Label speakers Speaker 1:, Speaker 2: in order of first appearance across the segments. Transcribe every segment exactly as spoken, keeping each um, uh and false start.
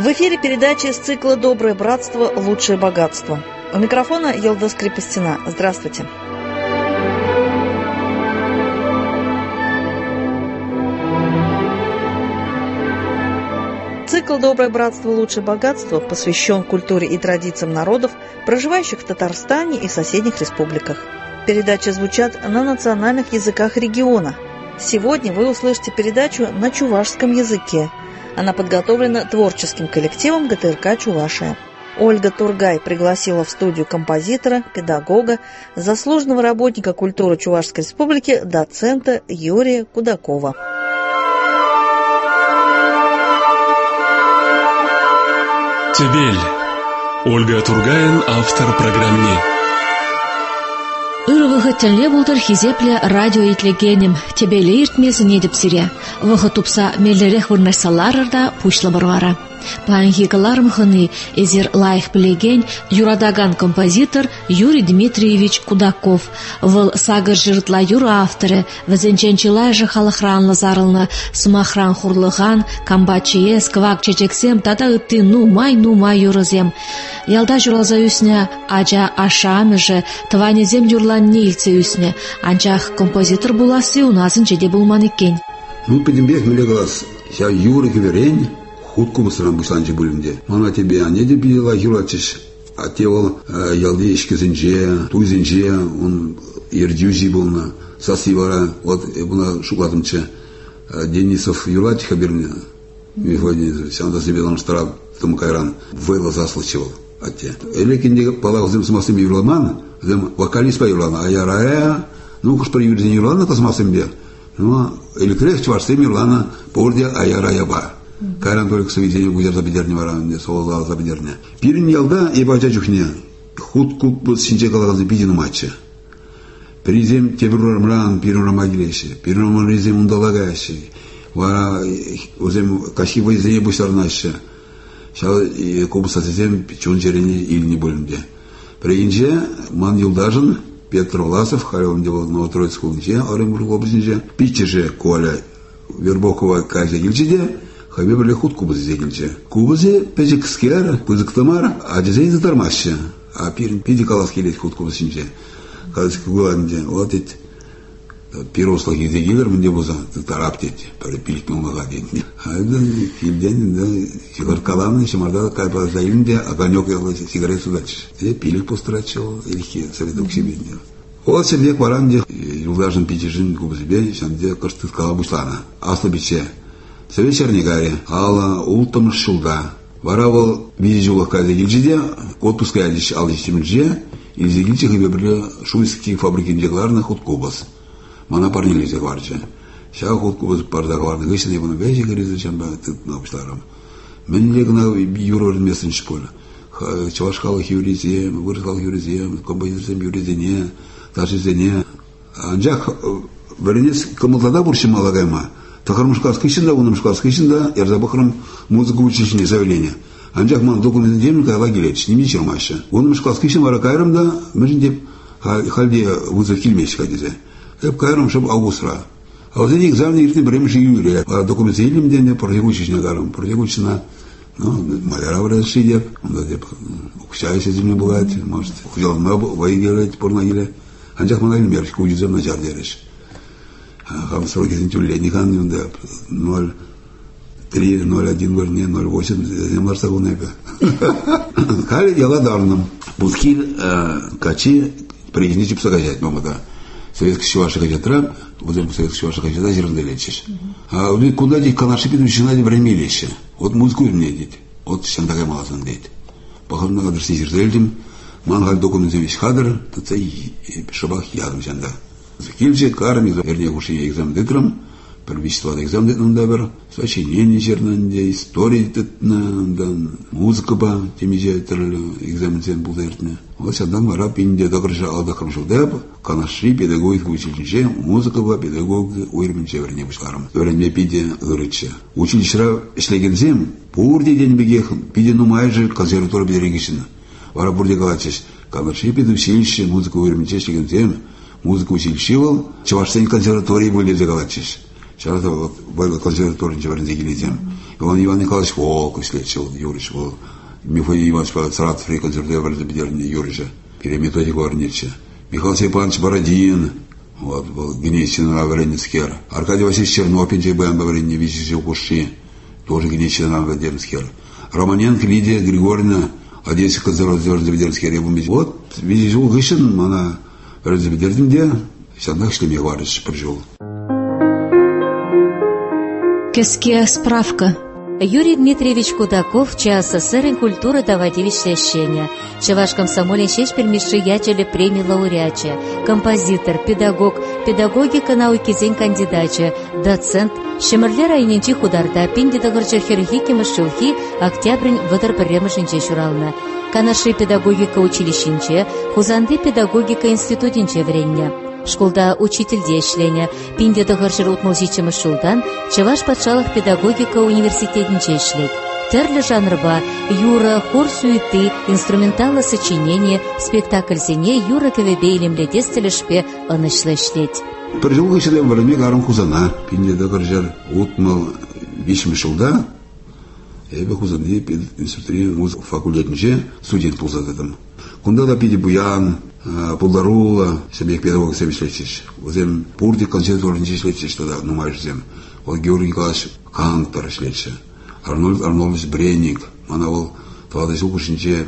Speaker 1: В эфире передача из цикла «Доброе братство. Лучшее богатство». У микрофона Елда Скрипостина. Здравствуйте. Цикл «Доброе братство. Лучшее богатство» посвящен культуре и традициям народов, проживающих в Татарстане и соседних республиках. Передачи звучат на национальных языках региона. Сегодня вы услышите передачу на чувашском языке. Она подготовлена творческим коллективом гэ тэ эр ка «Чувашия». Ольга Тургай пригласила в студию композитора, педагога, заслуженного работника культуры Чувашской республики, доцента Юрия Кудакова.
Speaker 2: Тебель. Ольга Тургайын, автор программы.
Speaker 3: Ырвығы тәлне болдыр хизепле радио итлегенім, тебелі иртмезін едіп сире. Вығы тупса меллерек вырнарсаларырда пушлы бұрвара. Паанхигаларым хыны эзер лайх білеген юрадаган композитор Юрий Дмитриевич Кудаков. Выл сагыр жыртла юра авторы, візенченчилай же халықранлы зарылны, сумахран хурлыған, камбачие, сквак чечексем, тата ытты нумай-нумай юрызем. Ялда журалза үсне, ажа ашамы же, тванезем юрлан нейлце үсне, анчах композитор буласы уназын жеде булман екен.
Speaker 4: Ну, подембек миле глаз, ся юры кеверень, худку быстран бысланчы бөлімде. Мана тебе ане де била юратчыш, а те ол ялды ешкезінже, туйзінже, он ердюзи болна, сасы бара, вот бұна шукладымчы, Денисов юратчыха берне, Михаил сянда себе там штраф, там кайран, вейла заслычывал. Элекендегі палақ зем смасым юрламан, зем вокалист по юрлана, а я рая, ну уж при юрзен юрлана космасым бер. Ну, электрек чварстым юрлана, пордя, а я рая ба. Кайран только соведение гузер забедерне варан, солозал забедерне. Пирин ялда и бача чухне, худку был синче калагазы бидину матча. Призем тебрурмран, пирурам агилеши, пирурам резем ундалагаши, вара узем кашивой заебусарнаши. Шал кобуса сесем чун черени ильни бөлімде. Прегенже ман юлдажын Петр Власов харевым делал Новотроицк кулынче, Оренбург областинче, питчеже Коля Вербокова кайзе гилчеде, хабеберле худ кубыз зегилче. Кубызе пеже кыскер, пызыктымар, а дезей затармаще. А пирин пиди калас келет худ кубызинче. Калас кугуанде, вот эти пирослах изегилер мне буза тарап дети, перепилик мылмага дети. А это килден, да, сигаркаланы, шамарда кайпа заилинде, огонек ел сигарет судачиш. И пилик пострачил, или советок себе. Вот себе кваранде, юлдажен питижин кубзебе, шанде кашты калабуслана. Аслабиче. Совет чернигаре, ала ултам шулда. Варавал визижулах кайда гильджиде, отпуска ядиш алдиш и зегильче хабебрле шуйские фабрики дегларна ход кубас. Мана парнилизе варча. Ша худку біз парда варны гышыны бұны бәйші керезі чамба тыт науыштарым. Мен легна юрор местін шпола. Чавашқалық юризем, вырысқалық юризем, композитсем юризене, ташизене. Анжақ бірінес кымылтада бұршы малагайма. Тақармышқас кышында, онымышқас кышында, ерзабықырым музыка училищіне заявление. Анжақ ман документін демін кайла келетіш, неме чермашы. Онымышқас кышын вара кайрымда, мірін деп халде вызов келмеші кәдезе. Эп кайрам, чтобы августра. А вот эти экзамены иртны бремеши июля. А документы илим дене протекучечная гарам. Протекучечная, ну, маляра врачи деп. Он да деп, укчайся земля бывает. Может, хотел мы воиграть порногиле. Анчах манагиль мерч, куджизем на чар дереш. Хам сроки зентюлетнихан, он да, ноль три, ноль один, вернее, ноль восемь, землар сагунепе. Кали дела дарным. Будхиль, качи, приединичи псагачать, мама да. Советский Чуваши хачатра, вот это Советский Чуваши хачатра зерны лечишь. А вот куда дети канаши пидут, начинали время лечь. Вот музыку мне дети. Вот сейчас такая малазан дети. Похоже на кадр сизер зельдим, мангал документы весь кадр, то и шабах ядом сянда. Закильче карами, вернее уши экзамен детром, первичество экзамен детром дабер, сочинение чернанде, истории детна, музыка ба, темиже терли экзамен сен был дертне. Вот сядан мара пинде докрыша алдахрам шудеп, канаши педагогик училище, музыка ба педагог уйрменче вернее бушларым. Вернее пиде лырыче. Училищера ишлегензем, бурде день бегех, пиде нумайже консерватория бедерегишина. Вара бурде галачеш, канаши педе училище, музыка уйрменче ишлегензем, музыка училищевал, чавашсен консерватории были загалачеш. Сейчас вот консерватория чаварен загилизем. Иван Иван Николаевич Волков слечил, Юрич был. Михаил Иванович Саратов, реконсерватор Верзабедерни Юрича, переметодик Варнича. Михаил Степанович Бородин, вот, был генетичный на Варенецкер. Аркадий Васильевич Чернопин, Джейбэн Баварин, Вичи Куши, тоже генетичный на Варенецкер. Романенко Лидия Григорьевна, Одесса консерватор Верзабедернскер. Вот, видите, Гышин, она Верзабедернде, всегда что мне говоришь, прожил.
Speaker 3: Кеске справка.
Speaker 5: Юрий Дмитриевич Кудаков, ЧАССР культуры давати вещения. Чаваш комсомолен шесть пермиши ячели премии лауреача, композитор, педагог, педагогика науки зень кандидача, доцент, Шемерлер айненчи хударда пинди дагырча хирхики мышылхи октябрь ватар премышинче шурална. Канаши педагогика училищинче, хузанды педагогика институтинче вренне. Школда учительде эшлене, пинде дагырчыр утмылжичемы шулдан, Чаваш патшалық педагогика университетинче эшлет. Терлі жанрба юра, хор суеты, инструменталы сочинение, спектакль зене юра кевебе илемледе стелешпе анышлы эшлет.
Speaker 4: Прожил гышылы варме гарым хузана, пинде дагырчыр утмыл вишмы шулда, эбе хузанды институты музык факультетинче студент пулзадым. Кунда да пиде буян, Пулдарула, себе педагог себе шлечиш. Возем пурти консерваторинче шлечиш тогда, ну майже зем. Вот Георгий Николаевич Кантор шлече. Арнольд Арнольдович Бренник, манавал твадась укушинче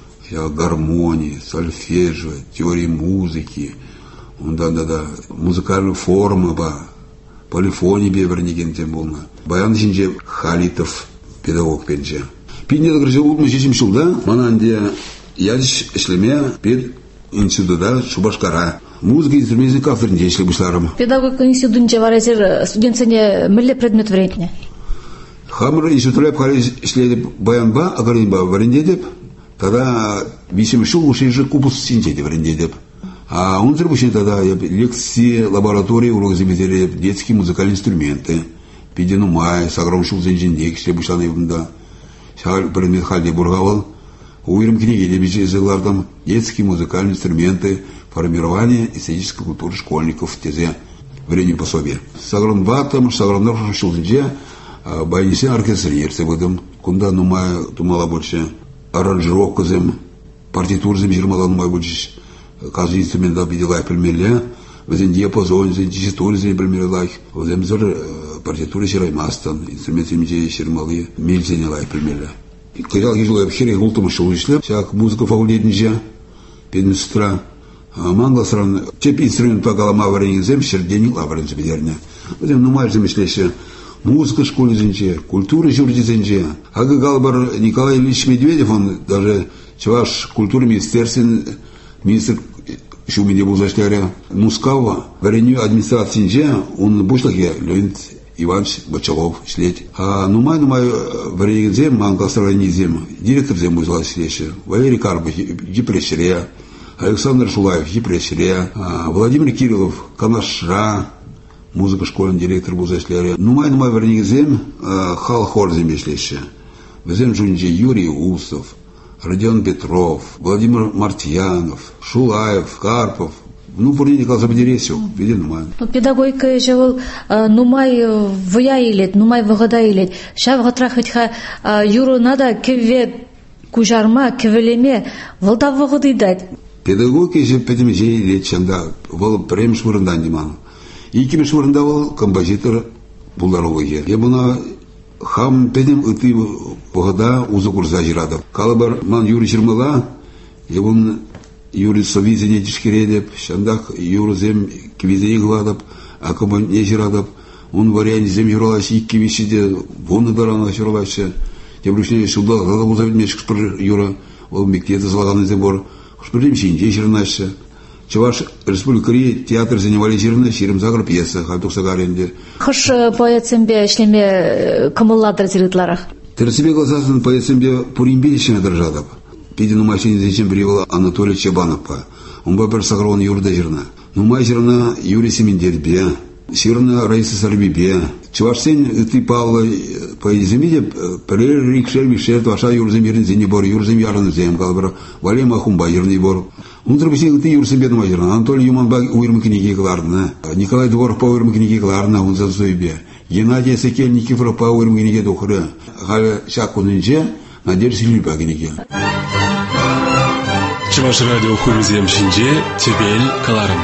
Speaker 4: гармонии, сольфеджио, теории музыки. Он да да да музыкальную форму ба, полифонии беверниген тем был на. Баян шинче Халитов педагог пенче. Пинде да грызел утмы чечим шулда, мананде ядиш эшлеме пед института Шубашкара. Музыка инструментный кафедринче если бушларым.
Speaker 3: Педагогика институтинче варазер студентсене милле предмет вредне.
Speaker 4: Хамыр институтлеп хали ишледеп баянба, агаринба варендедеп, тогда висим шул уши же купус синчеде варендедеп. А он требует тогда лекции, лаборатории, урок земледелия, детские музыкальные инструменты. Пидину май, саграм шул зенжиндек, если бушланы евнда. Шал предмет халде бургавал. Уверим книги, дебичи языклардам, детские музыкальные инструменты, формирование эстетической культуры школьников в тезе времени пособия. Саграм батам, саграм нарушил шулдже, байнисен оркестрирцы выдам, кунда нумай тумала больше, аранжировка зем, партитур зем жирмала нумай больше, каждый инструмент обидела пельмеля, возен диапазон, зен диситор зен пельмеля, возен зор партитуры сираймастан, инструменты митея ширмалы, мельзенела пельмеля. Когда я жил в Хире, гултом шел ишлеп, всяк музыка фаулетнича, педмистра, мангла стран, теп инструмент погала варенье зем, сердени лаврен забедерня. Возем нумай замыслеше, музыка школе зенче, культура жюрди зенче. А галбар Николай Ильич Медведев, он даже чуваш культуры министерствен, министр шумине был зашляря, мускава, варенью администрации зенче, он бушлахе, Леонид Иванович Бочалов шлеть. А нумай нумай варенье зем, мангла страни зем, директор зем узла шлеше, Валерий Карпов, Гипресерия, Александр Шулаев, Гипресерия, Владимир Кириллов, Канашра, музыка школьный директор был зашляря. Нумай нумай варенье зем, хал хор зем шлеше. Везем жунже Юрий Усов, Родион Петров, Владимир Мартьянов, Шулаев, Карпов. Ну, пурни Николай Забдересев, види нумай.
Speaker 3: Педагогика же нумай вая илет, нумай вагада илет. Шав гатрахитха юру надо кеве кужарма, кевелеме, волта вагады дать.
Speaker 4: Педагогика же пятим же илет чанда, вол прем швырндан диман. Иким швырндавал композитор Булдаровые. Я буна хам педим ыты вагада узу курса жирадов. Калабар ман Юрий Чермыла, я бун Юрий Совизине дишкиредеп, шандах Юрий зем квизене гладап, а кому не жирадап, он вариант зем жиралась и квисиде, вон дарана жиралась. Тем ручнее сюда гладап узавидмешек спр Юра, он мектета злаганы зембор, сприм синде жирнася. Чуваш республика Корея театр занимали жирна, ширим загр пьеса, хатук сагаренде.
Speaker 3: Хаш поэцембе шлеме камылладыр зиритларах.
Speaker 4: Терсибе глазасын поэцембе пуримбелищеме держадап. Пидину машине зачем привела Анатолий Чебанов. Он был сагрон Юрда жирна. Ну май жирна Юрий Семендельбе, жирна Раиса Сарбибе. Чувашсен ты Павла по земле прерикшер Мишель, ваша Юрзем Ярн Зенибор, Юрзем Ярн Зем, Галбра, Валема Хумба Ярнибор. Унтер бисен ты юрсы бедным ажырна. Анатолий Юманбак уйрым книги кларна. Николай Дворов по уйрым книги кларна, он за зойбе. Геннадий Секель Никифоров по уйрым книги духры. Халя шакунынче, Надежда Силюба книги.
Speaker 2: Чуваш радио Хурузем Шинже, Тебель, Каларым.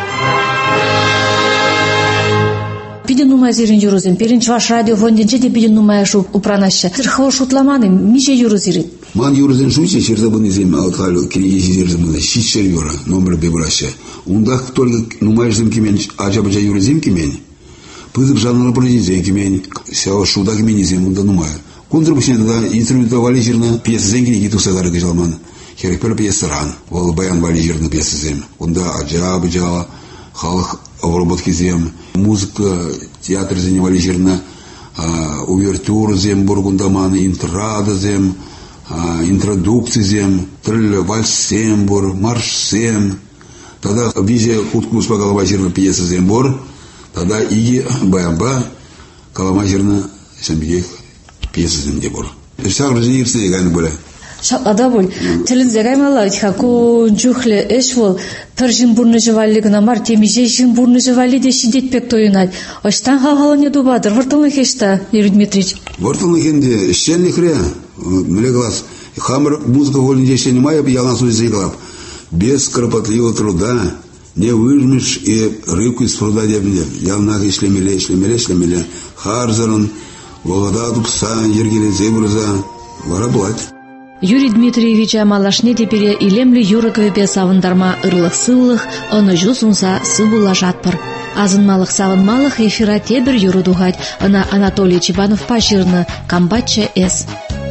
Speaker 3: Пиден нумай зирин юрузем, перин Чуваш радио вонденче де пиден нумай шу упранаща. Сырхова шутламаны, мише юрузирит.
Speaker 4: Ман юрузен шуче, черзабыны зем, алталю, книги зирзабыны, щичер юра, номер бебраща. Ундах только нумай зем кимен, аджабаджа юрузем кимен. Пызык жанры произведен кимен, сяо шуда кимен зем, унда нумай. Кунтр бушне тогда инструментовали жирна пьесы зем книги тусадары гажалман. Херекпер пьесы ран, вол баян вали жирна пьесы зем. Унда аджабаджа, халах обработки зем, музыка, театр занимали жирна, увертюр зем, бургундаман, интрада зем, интродукции зем, трель вальс сембур, марш сем. Тогда визе хутку успокалава жирна пьесы зембур, тогда и баямба калама жирна сембех пьесы земдебур. Всяк жизнь ирсы еган были.
Speaker 3: Шалада бол. Телен загаймала хаку жухле эшвол першин бурны живали гнамар темиже жин бурны живали де шидет пек тоюнат. Оштан халхалане дубадыр. Вортылны хешта, Юрий Дмитриевич.
Speaker 4: Вортылны хенде щенли хре. Мле глаз. Хамр музыка вольнее ще не мая, я нас узеглав. Без кропотливого труда не выжмешь и рыбку из пруда дебне. Я в нах и шлемеле, шлемеле, шлемеле. Харзарон, волода тупса, ергеле зебрза, вораблать.
Speaker 3: Юрий Дмитриевич амалашне тепере илемлі юрыкове савындарма ырлық сыллық, оны жус унса сыбула жатпыр. Азынмалық савынмалық эфира тебір юры дугать, ына Анатолий Чебанов пашырны, камбатча эс.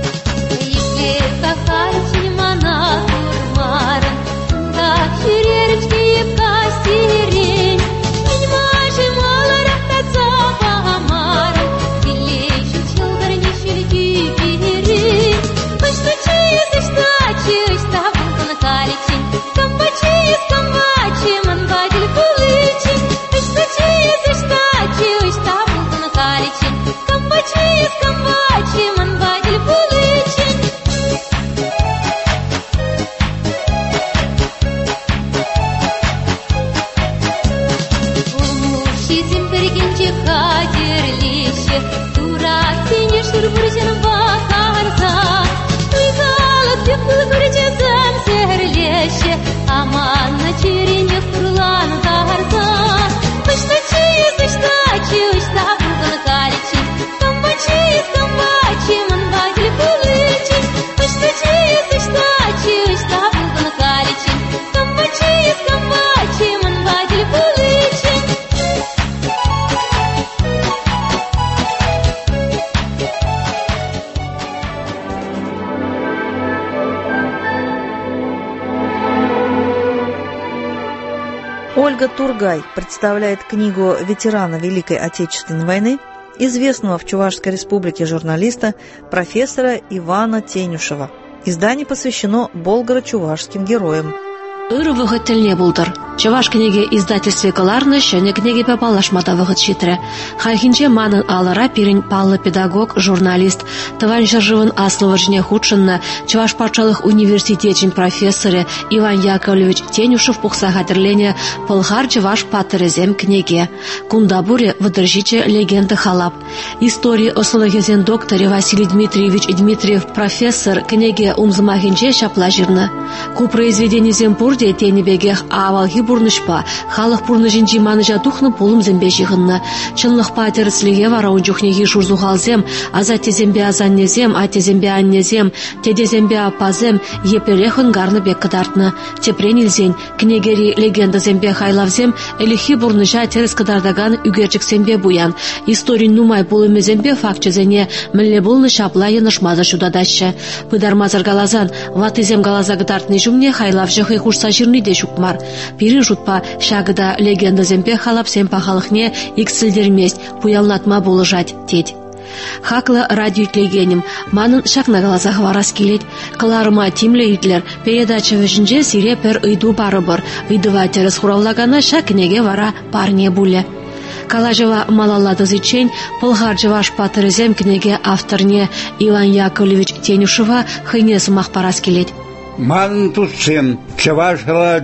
Speaker 1: Ольга Тургай представляет книгу ветерана Великой Отечественной войны, известного в Чувашской республике журналиста профессора Ивана Тенюшева. Издание посвящено болгоро-чувашским героям.
Speaker 3: Ыры вғыт тіліне бұлдыр. Чуваш книги издательстве каларны шөне книги папалашмада вғыт шитірі. Хайхинче манын алыра пирин паллы педагог, журналист, тыван жыржывын аслы варжіне худшынны, Чуваш патшалық университетчин профессоры Иван Яковлевич Тенюшев пухса хатырлене пылхар Чуваш патырызем книги. Кундабуре выдержиче легенды халап. Истории осылыгезен докторе Василий Дмитриевич Дмитриев профессор книги умзымахинче шаплажирны. Ку произведение земпур тенебегех авалги бурнышпа, халық бурныжинчи маныжа тухны пулым зембе жиғынны. Чынлық патерслиге вараун жүхнеги журзуғалзем, аза тезембе азаннезем, а тезембе аннезем, тедезембе апазем, еперехын гарны бек кыдартны. Тепренилзен, кнегери легенда зембе хайлавзем, элихи бурныжа терес кыдардаган үгерчик зембе буян. Историн нумай пулыме зембе факчезене, мілле булны шапла янышмаза шудадаща. Пыдармазар галазан, ватызем галаза гыдартны жумне хайлав жығы хушса жирны де шукмар. Пири жутпа шагыда легенда земпе халап семпа халықне иксілдермес, пуялнатма болыжать теть. Хаклы радио итлегенім, манын шакна галазах варас келет. Кыларыма тимле итлер, передача вешінже сире пер ыйду бары бір. Ыйдыва терес хуравлагана шакнеге вара парне буле. Калажева малалады зычень, пылғар жываш патырызем книге авторне Иван Яковлевич Тенюшева хыйне сымақ парас келет.
Speaker 6: Ман тусым, чаваш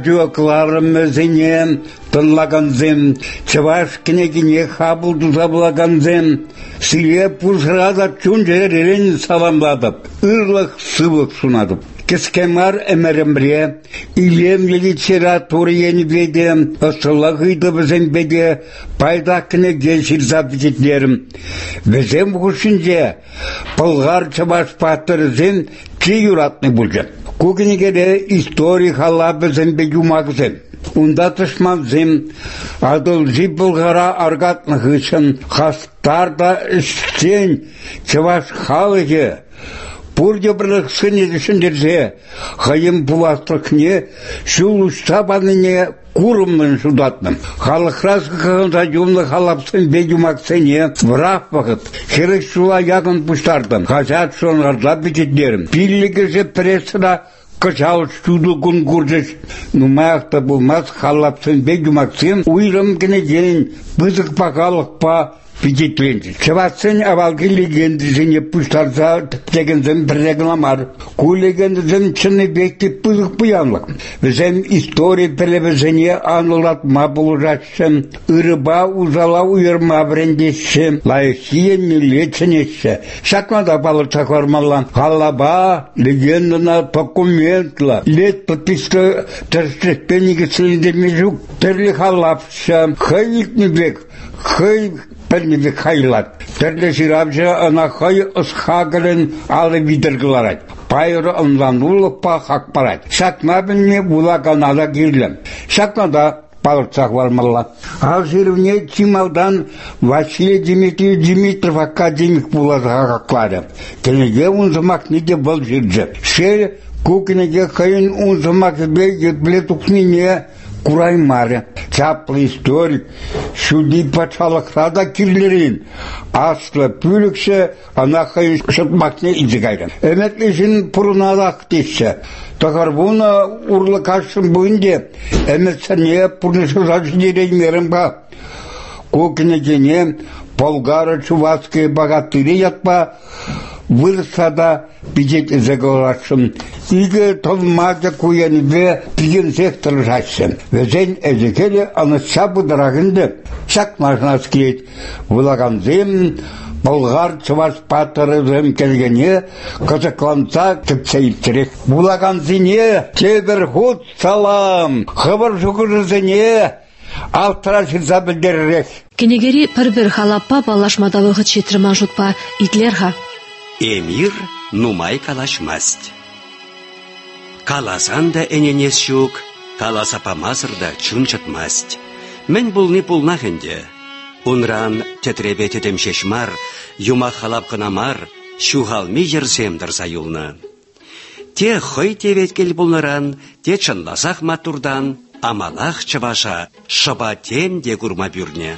Speaker 6: радиокларымызыне тынлаганзым, чаваш княгине хабылду заблаганзым, силе пушрада чунжеререн саламладып, ырлық сывық сунадып. Кескемар эмерембре, илем литература енбеде, асылағыды бізен беде, пайда кнеге ширзап жетлерім. Бізем құшынже, пылғар чаваш патырызен, ки юратны бұлжы. Көгінегеде история хала бізен бе юмағызен. Унда тышманзым, адылжи бұлғара аргатнық үшін, хастарда істен чаваш халығы, Пурде бірлік сыне düşünдерзе, хайым бұластықне, шул ұштабаныне курымның шудатным. Халық разғы қағында жұмлы халапсын бегімақсыне, враг вақыт, херек шула яғын пұштардым, хажат шонғарда бітетлерім. Пиллігі же прессіна қычал шуды күн күрдіш. Нумаяқта болмаз халапсын бегімақсын, уйрым кенеден бұзық пақалық па, Пятитленчик. Чавацин авалги легенды зене пуштарза тегензен прегламар. Ку легенды чыны бекти пызык пуянлык. Везен история перевезене анылатма булужатшым. Ирыба узала уйырма брендешшым. Лайхиен леченешші. Шакмада балыр чаквармалан. Халаба легендана документла. Лет подписка терстреспенники сылындемежук. Терли халапша. Хайникны бек. Хай Пәлмебек хайлат. Тәрлі жирабжа ана хай ұсқағылын алы бидіргіларайд. Пайыры ұнланулық па хақпарайд. Шатма білме бұлағанада келдім. Шатмада палырцақ вармалла. Ал жеріне Чималдан Василий Дмитриев Дмитров академик бұлазға қақлады. Кенеге ұнзымақ неде бұл жерді. Шел көкінеге қайын ұнзымақ бе еплет ұқнене Кураймаре, чаплы историк, шуди пачалықрада кирлерин, асла пүлікші, ана қайын шытмақне изігайрын. Әметлешін пұрынадақ деші, тағар бұны ұрлы қашын бұйынде, әметсіне пұрнышы жашынерен мерін ба. Көкінегене, Болгары чувацкие богатыри ятпа, вырсада пидет заголашым. Иге толмаja куянбе пиген сектор жашым. Везен эзекеле аныча будырагынды. Шак мажнаскет влаганзем, болгар чуваш патырызым келгене, казакланца тіпсейтерек. Влаганзине тебір худ салам, хабар жугырызыне, Автырашын забылдеррек.
Speaker 3: Кенегери пір-бір халаппа балашмада вғыт шетріма жұтпа итлерға.
Speaker 7: Эмир нумай калашмасть. Каласан да эненес шук, каласа памазырда чунчатмасть. Мен булны пулнахынде. Унран тетребе тетем шешмар, юма халап қынамар, шухалми жерсемдір заюлны. Те хой тевет кел булныран, те чынласақ матурдан, амалах чаваша шаба тем де гурма бюрне.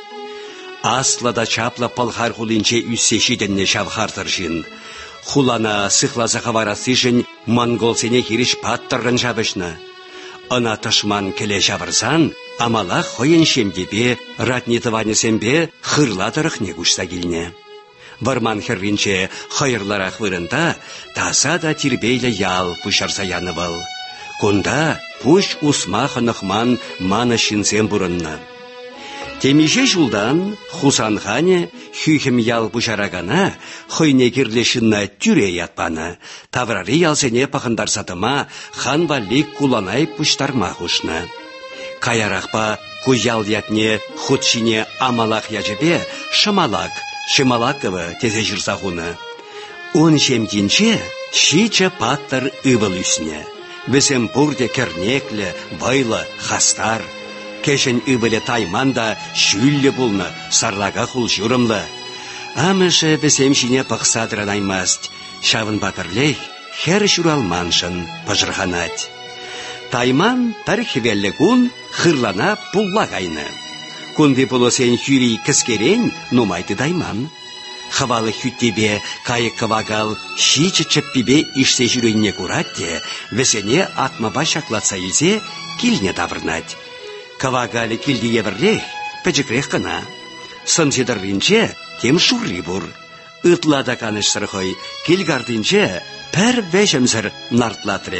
Speaker 7: Аслада чапла палхар хулинче үссешиденне шавхартыршин. Хулана сыхлаза хаварасышын монгол сене хириш паттырын жабышны. Ана тышман келе жабырсан, амалах хойын шемдебе, ратнитываны сембе хырладырық не гушса келне. Варман хервинче хайырларақ вырында, таса да тирбейлі ял пушарса яны был. Кунда пуш усмах нахман мана шинсен бурынна. Темиже жулдан Хусанхане хүйхім ял пушарагана хойне кирлешінна тюре ятпаны. Таврари ялсене пахындар сатыма хан валик куланай пуштарма хушны. Каярақпа куял ятне худшине амалақ яжебе шамалак, шамалакывы тезе жырсахуны. Он жемдинче шича паттыр ывыл үсне. Весем бурде кернеклі, байлы, хастар. Кешен ывылы тайманда шүллі бұлны, сарлага хул жұрымлы. Амышы весем жіне пықсадыран аймаст. Шавын батырлей, хер жұралманшын пыжырғанат. Тайман тар хевелі күн хырлана пулла ғайны. Күнді бұлы сен хюри кіскерен нумайды дайман. Хавалы хүттебе кайық кавагал шичі чіппебе ішсе жүрейне күратте, весене атмаба шаклатса илзе килне давырнать. Кавагалы килді евірлех, пәжікрех қына. Сынжедірринче тем шурри бұр. Ытлада каныш сырхой, килгардинче пәр вешімсір нартлатры.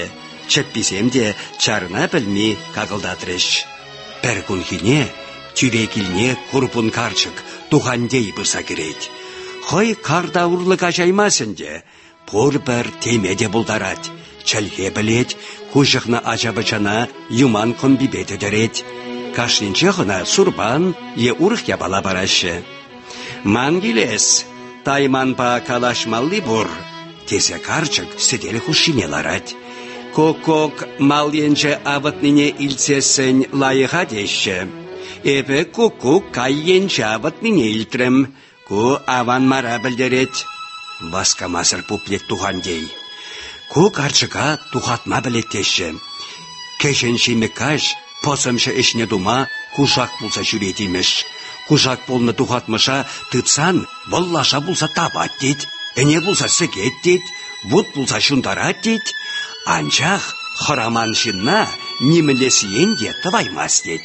Speaker 7: чепписем де чарына білмей қағылдатырыш. Бір күнхіне, тюрекіліне құрпын қарчык тухандей бұрса керет. Хой қарда ұрлық ажаймасын де, пор бір темеде бұлдарад. Чәлге білет, күшіқна ажабычана юман комбибеті дәрет. Кашнинче ғына сурбан е ұрық ябала барашы. Мангилес, тайман па калашмалли бұр, тесе қарчык сетел хушине ларад. Кок-кок мал енче аватнине илцесін лайыға деші. Эпе кок-кок кай енче аватнине илтрім, ку аван мара білдерет. Васка масыр пуплет тухандей. Ку қарчыға тухатма білеттеші. Кешен шеме каш, посымшы ішне дума, кушак болса жүретіміш. Кушак болны тухатмыша тыпсан, боллаша болса табат дед. Әне болса сікет дед, бұд болса шундарат дед. Анчақ хораман шынна немілі сиенде тываймас дед.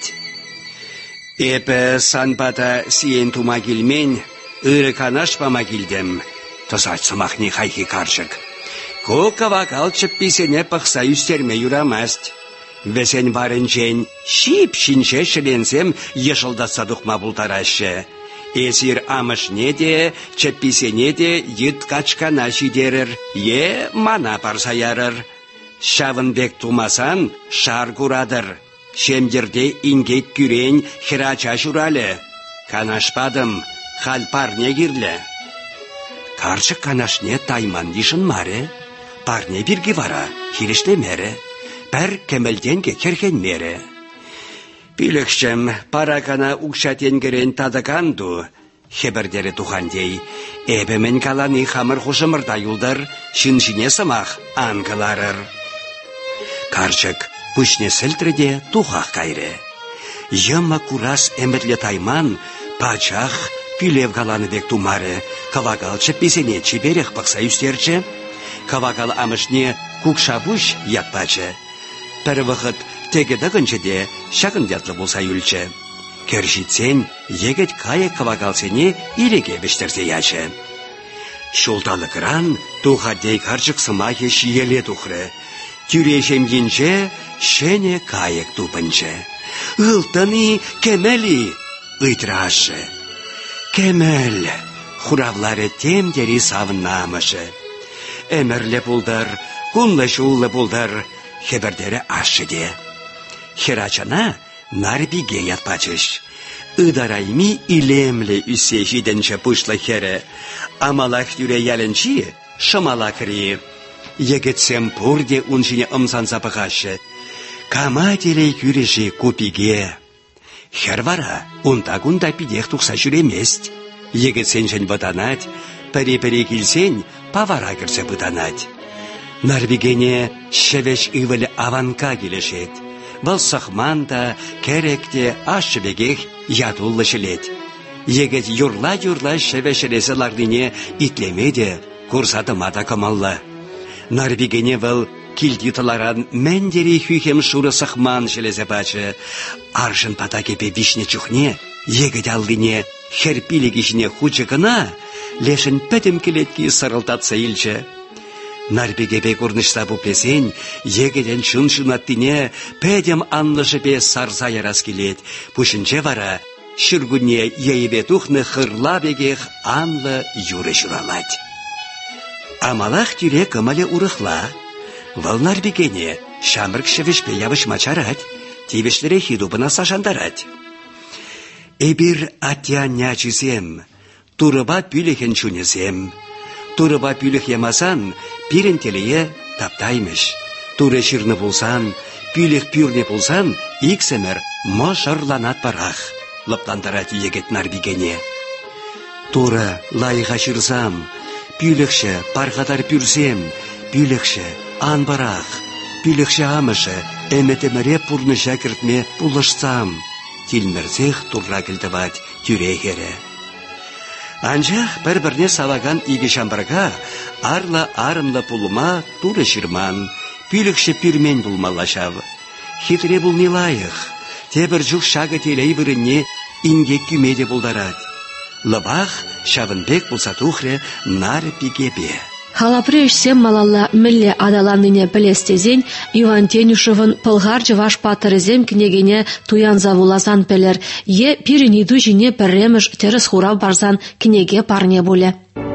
Speaker 7: Эпі санбата сиен тума келмен, ұры канашпама келдім. Тозат сымақны хайхи қаршық. Кокава қалчып бесене пықса үстерме юрамаст. Весен барын жен шип шинше шыленсем ешылдатса дұқма бұлтарашы. Эсир амышне де, чепписене де ет качкана шидерір, е мана парса ярыр. Шавынбек тумасан шар курадыр. Шемдерде ингек күрен хирача журалы. Канашпадым, хал парне кирлі. Карчык канашне тайман дишін маре. Парне бірге вара, хиреште мере. Пәр кемелденге керген мере. Пилікшім, паракана ұқшатен керен тадықанду. Хебірдері тухандей. Эбемен каланы хамыр хушымырда юлдар, шын-шыне сымақ аңғыларыр. Карчык пүшне сілтірде тухақ кайры. Йыма курас әмірлі тайман, пачақ пилев каланы бек тумары, кавагал чеппесене чеберех пақса үстерчі. Кавагал амышне кукшабуш ятпачы. Пәрі вақыт тегі дағынчыде шағын дятлы болса үлчі. Кершітсен егет кайы кавагалсене иреге біштерсе ячы. Шулталы кран тухадей карчык сымахе шиеле тухры. Тюрешем енче шене кайык тупынчы. Ылтыны кемели ыйтрашы. Кемел хуравлары темдері савыннамышы. Әмірлі бұлдар, күнлі шулы бұлдар, хебірдері ашы де. Херачана нарбиге ятпачыш. Ыдарайми илемлі үсе жиденші пұшлы хері. Амалақ юре ялінчі шымалақыры. Егетсем пұрде ұншыне ұмсан запығашы. Кама телей күреші купиге. Хервара ұнта-күнта пидех тұқса жүремест. Егетсен жын бұтанат, пәрі-пәрі келсен павара кірсе бұтанат. Нарбигене шевеш ывылі аванка келешет. Бұл сақманда, керекте ашшыбегех ятуллы шілет. Егет юрла-юрла шевешересі лардыне итлемеде, курсатымада камалла. Нарбигене бұл килдитыларан мәндері хүйхем шуры сақман шелезе бачы. Аршын пата кепе вишне чухне, егет алдыне херпилегішіне хучықына, лешін пәтім келеткі сарылтатса илчі. Нарбегебе көрнішта бұплесен, егеден шын-шынаттыне пәдем анлышыпе сарза ярас келет. Пүшінче вара, шүргүне ейбе тухны хырла бегех анлы юры журалать. Амалах тюре кымале урыхла. Вал нарбегене шамырк шевешпе явышма чарать, тивешлере хидубына сашандарать. Эбір атян нячызем, турыба пүліхен чунезем. Турыба пүліх ямасан, пирен телее таптаймыш. Туры шырны болсан, пүліх пүрне болсан, иксемер мошырланат барах, лыптандарат егет нарбигене. Туры лайыға шырзам, пүліхші парғадар пүрзем, пүліхші ан барах, пүліхші амышы, әметемере пұрны жәкіртме бұлышсам. Тилмерзех турра келдіват тюрехері. Анчах бір-бірне салаган иге шамбарға арла арымла пулыма туры шырман, пүлікші пүрмен бұлмалашав. Хитре бұл милайық, тебір жүк шағы телей бірінне инге күмеде бұлдарад. Лыбақ шавынбек бұлса тухры нар пигебе.
Speaker 3: Халапреш сем малалла милле адаланыне пелестезень Иван Тенюшевын пылгар жываш патырызем княгине туян завуласан пелер, е пирениду жине перремеш терес хурав барзан кнеге парне буле.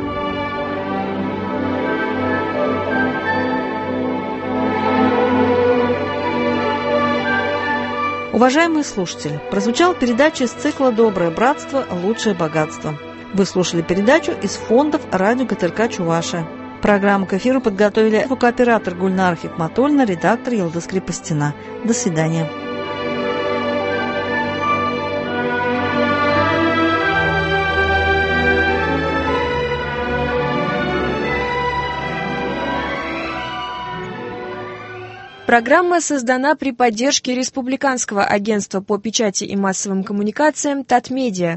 Speaker 1: Уважаемые слушатели, прозвучала передача из цикла «Доброе братство. Лучшее богатство». Вы слушали передачу из фондов радио ГТРК Чувашия. Программу к эфиру подготовили звукооператор Гульнара Хикматульна, редактор Елдыс Крепостина. До свидания.
Speaker 8: Программа создана при поддержке Республиканского агентства по печати и массовым коммуникациям «Татмедиа».